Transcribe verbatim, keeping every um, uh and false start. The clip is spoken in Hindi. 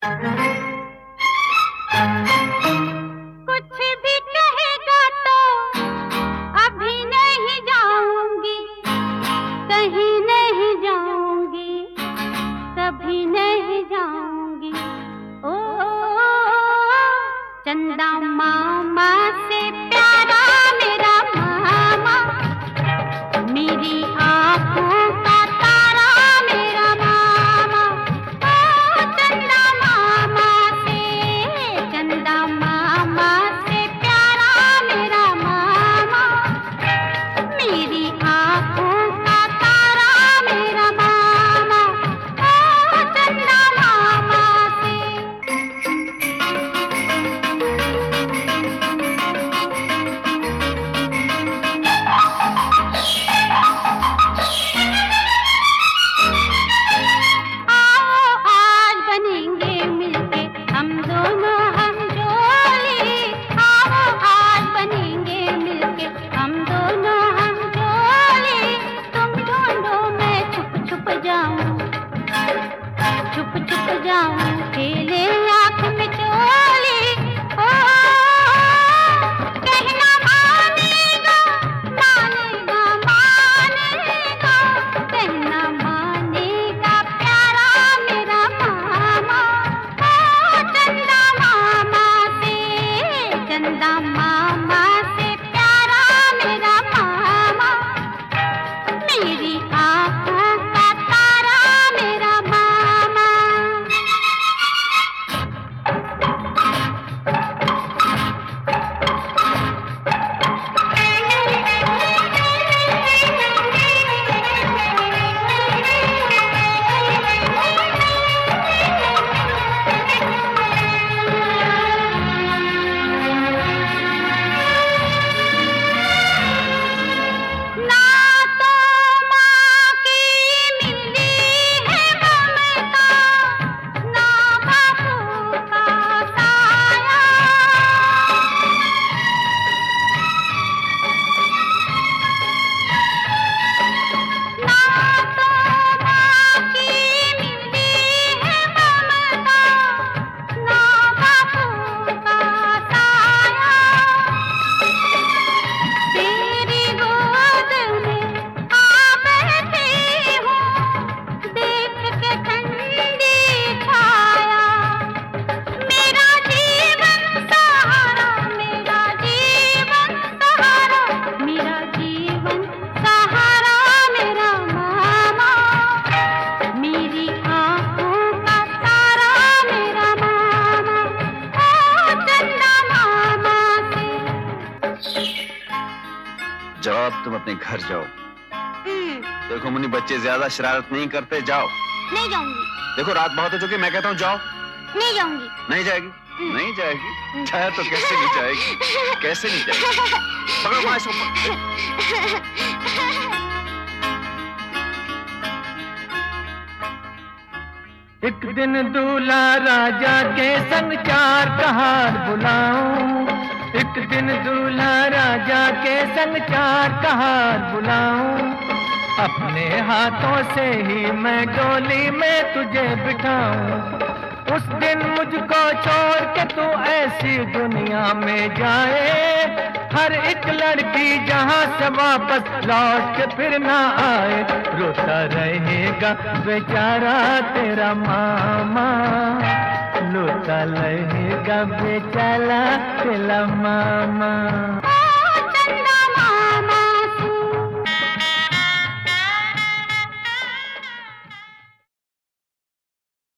कुछ भी कहेगा तो अभी नहीं जाऊंगी, कहीं नहीं जाऊंगी, कभी नहीं जाऊंगी। ओ चंदा मामा से प्यारा मेरा मामा, मेरी आंखों का तारा मेरा मामा। ओ चंदा मामा से, चंदा मामा से प्यारा मेरा मामा, मेरी आंखों का तारा मेरा मामा। ओ चंदा मामा से। छुप छुप जाऊं खेले आँख में चोली। ओ कहना मानेगा, मानेगा, मानेगा, कहना मानेगा प्यारा मेरा मामा। ओ चंदा मामा से, चंदा मामा से प्यारा मेरा मामा, मेरी आँखों का तारा मेरा मामा। जाओ अब तुम अपने घर जाओ। देखो मुन्नी, बच्चे ज्यादा शरारत नहीं करते, जाओ। नहीं जाऊंगी। देखो रात बहुत हो चुकी, मैं कहता हूँ जाओ। नहीं जाऊंगी। नहीं जाएगी? नहीं जाएगी? चाहे तो कैसे नहीं जाएगी? कैसे नहीं जाएगी? पकड़ो माँ इसको। एक दिन दूल्हा राजा के संग चार कहार बुलाऊं, एक दिन दूल्हा राजा के संग चार कहार बुलाऊं, अपने हाथों से ही मैं डोली में तुझे बिठाऊं। उस दिन मुझको छोड़ के तू ऐसी दुनिया में जाए, हर एक लड़की जहां से वापस लौट के फिर ना आए, रोता रहेगा बेचारा तेरा मामा, रोता रहेगा बेचारा तेरा मामा।